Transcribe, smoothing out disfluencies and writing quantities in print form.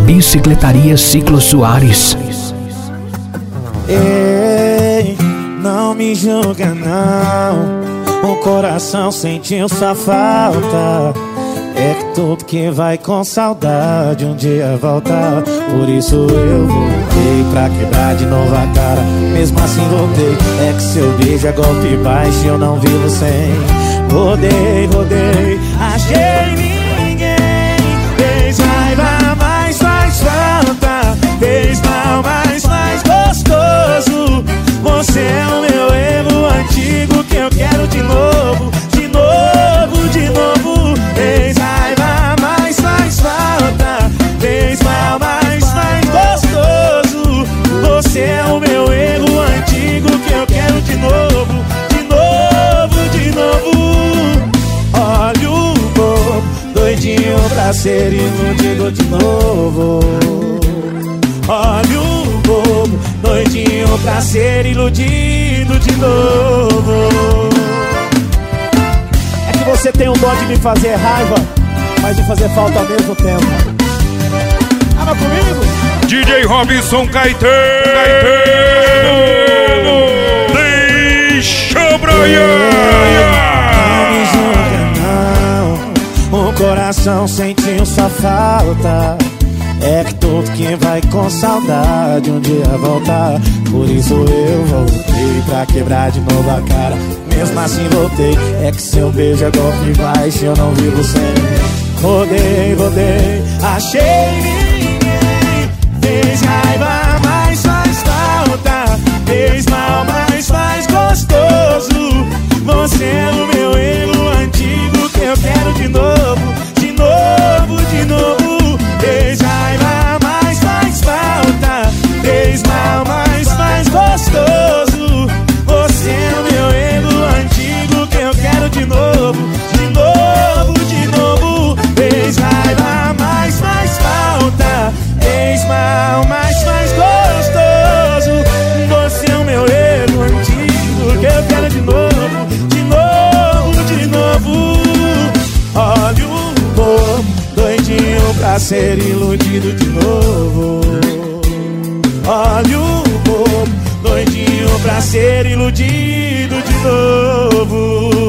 Bicicletaria Ciclo Soares. Ei, não me julga não, o coração sentiu sua falta. É que tudo que vai com saudade um dia volta. Por isso eu voltei pra quebrar de novo a cara. Mesmo assim voltei, é que seu beijo é golpe baixo e eu não vivo sem. Rodei, rodei, achei ninguém. Fez raiva, mas faz falta. Fez mal, mas faz gostoso. Você é o meu erro antigo que eu quero de novo. De novo, de novo. Fez raiva, mas faz falta. Fez mal, mas faz gostoso. Você é o meu erro antigo que eu quero de novo. De novo, de novo. Olha o bobo, doidinho pra ser iludido de novo. Olha o bobo, doidinho pra ser iludido de novo. É que você tem um dó de me fazer raiva, mas de fazer falta ao mesmo tempo. Fala comigo! DJ Robinson Caetano, deixa Brian. Não me julga não, o coração sentiu sua falta. É que todo quem vai com saudade um dia voltar. Por isso eu voltei pra quebrar de novo a cara. Mesmo assim voltei, é que seu beijo é golpe baixo e eu não vivo sem. Rodei, rodei, achei ninguém. Fez raiva, mas faz falta. Fez mal, mas faz gostoso. Você é o meu erro antigo que eu quero de novo. De novo, de novo. Fez raiva, mas faz falta. Fez mal, mas faz gostoso. Você é o meu erro antigo que eu quero de novo. De novo, de novo. Fez raiva, mas faz falta. Fez mal, mas faz gostoso. Você é o meu erro antigo que eu quero de novo. De novo, de novo. Olha o bobo, doidinho pra ser iludido de novo. Olha o bobo, doidinho pra ser iludido de novo.